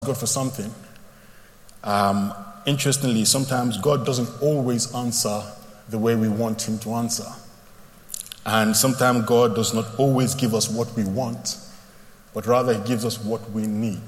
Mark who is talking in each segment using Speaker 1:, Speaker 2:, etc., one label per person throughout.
Speaker 1: God for something, interestingly, sometimes God doesn't always answer the way we want him to answer. And sometimes God does not always give us what we want, but rather he gives us what we need.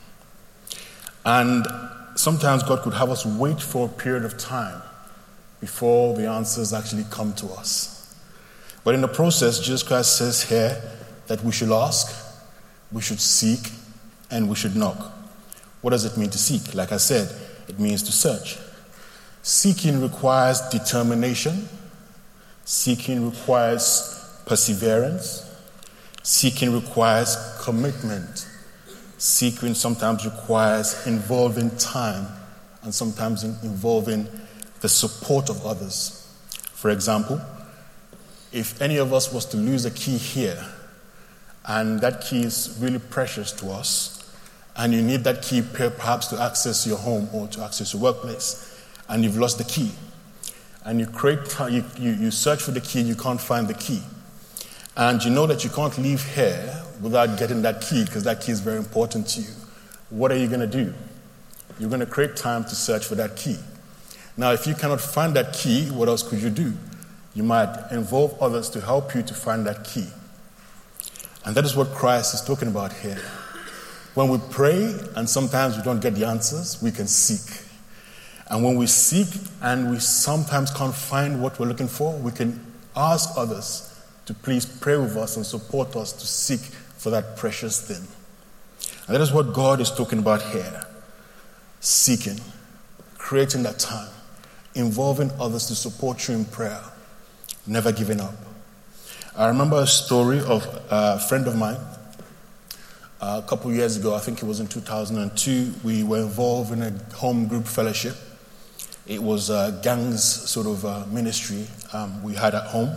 Speaker 1: And sometimes God could have us wait for a period of time before the answers actually come to us. But in the process, Jesus Christ says here that we should ask, we should seek, and we should knock. What does it mean to seek? Like I said, it means to search. Seeking requires determination. Seeking requires perseverance. Seeking requires commitment. Seeking sometimes requires involving time and sometimes involving the support of others. For example, if any of us was to lose a key here, and that key is really precious to us, and you need that key perhaps to access your home or to access your workplace, and you've lost the key, and you search for the key, you can't find the key, and you know that you can't leave here without getting that key because that key is very important to you. What are you going to do? You're going to create time to search for that key. Now, if you cannot find that key, what else could you do? You might involve others to help you to find that key. And that is what Christ is talking about here. When we pray and sometimes we don't get the answers, we can seek. And when we seek and we sometimes can't find what we're looking for, we can ask others to please pray with us and support us to seek for that precious thing. And that is what God is talking about here. Seeking, creating that time, involving others to support you in prayer, never giving up. I remember a story of a friend of mine. A couple of years ago, I think it was in 2002, we were involved in a home group fellowship. It was a gangs sort of ministry we had at home.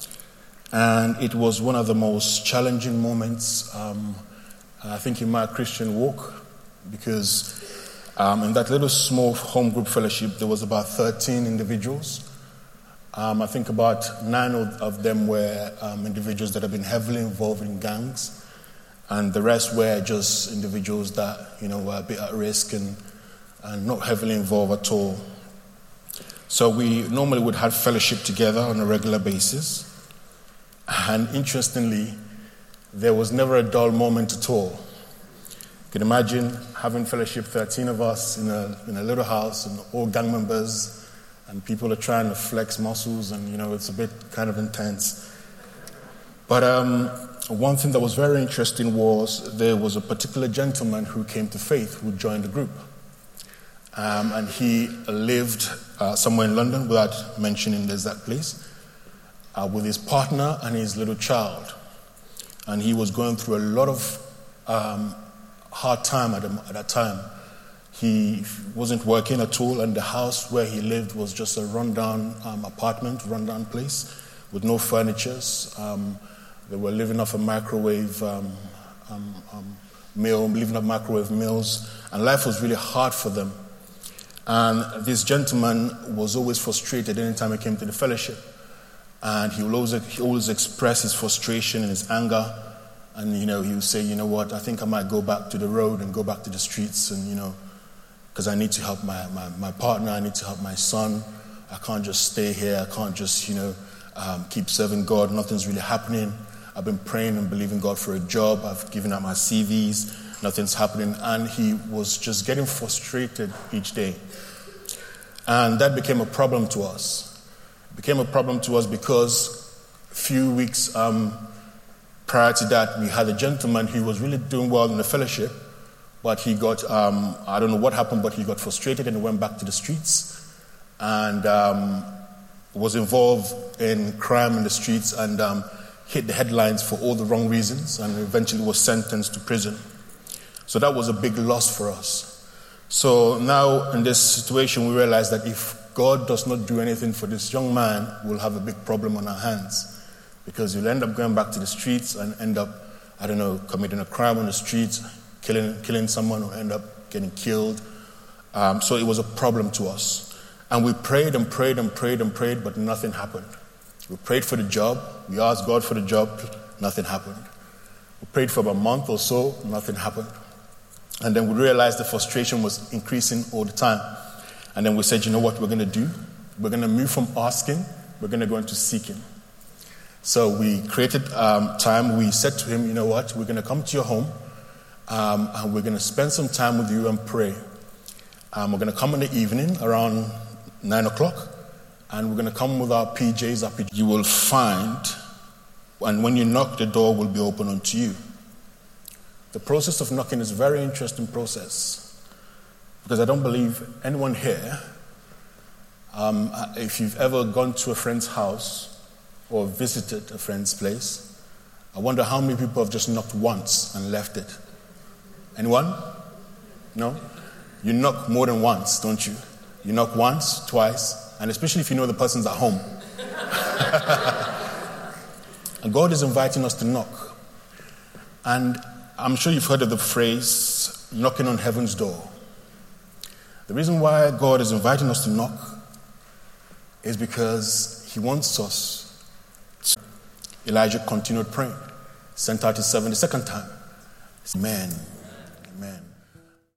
Speaker 1: And it was one of the most challenging moments, I think, in my Christian walk, because in that little small home group fellowship, there was about 13 individuals. I think about 9 of them were individuals that have been heavily involved in gangs. And the rest were just individuals that, were a bit at risk and not heavily involved at all. So we normally would have fellowship together on a regular basis. And interestingly, there was never a dull moment at all. You can imagine having fellowship, 13 of us in a little house, and all gang members, and people are trying to flex muscles, and, it's a bit kind of intense. But one thing that was very interesting was there was a particular gentleman who came to faith, who joined the group. And he lived somewhere in London, without mentioning the exact place, with his partner and his little child. And he was going through a lot of hard time at that time. He wasn't working at all, and the house where he lived was just a rundown apartment, rundown place, with no furnitures. They were living off a microwave meal, living off microwave meals, and life was really hard for them. And this gentleman was always frustrated anytime he came to the fellowship. And he always express his frustration and his anger. And, he would say, I think I might go back to the road and go back to the streets and, because I need to help my partner, I need to help my son. I can't just stay here. I can't just, keep serving God. Nothing's really happening. I've been praying and believing God for a job. I've given out my CVs. Nothing's happening. And he was just getting frustrated each day. And that became a problem to us. It became a problem to us because a few weeks prior to that, we had a gentleman who was really doing well in the fellowship, but he got, I don't know what happened, but he got frustrated and he went back to the streets and was involved in crime in the streets and hit the headlines for all the wrong reasons and eventually was sentenced to prison. So that was a big loss for us. So now in this situation, we realize that if God does not do anything for this young man, we'll have a big problem on our hands, because he'll end up going back to the streets and end up, committing a crime on the streets, killing someone, or end up getting killed. So it was a problem to us. And we prayed and prayed and prayed and prayed, but nothing happened. We prayed for the job. We asked God for the job. Nothing happened. We prayed for about a month or so. Nothing happened. And then we realized the frustration was increasing all the time. And then we said, you know what we're going to do? We're going to move from asking, we're going to go into seeking. So we created time. We said to him, you know what, we're going to come to your home, and we're going to spend some time with you and pray. We're going to come in the evening around 9 o'clock, and we're going to come with our PJs. You will find, and when you knock, the door will be open unto you. The process of knocking is a very interesting process, because I don't believe anyone here, if you've ever gone to a friend's house or visited a friend's place, I wonder how many people have just knocked once and left it. Anyone? No? You knock more than once, don't you? You knock once, twice, and especially if you know the person's at home. And God is inviting us to knock. And I'm sure you've heard of the phrase, knocking on heaven's door. The reason why God is inviting us to knock is because he wants us. Elijah continued praying, sent out his 72nd time. Amen. Amen.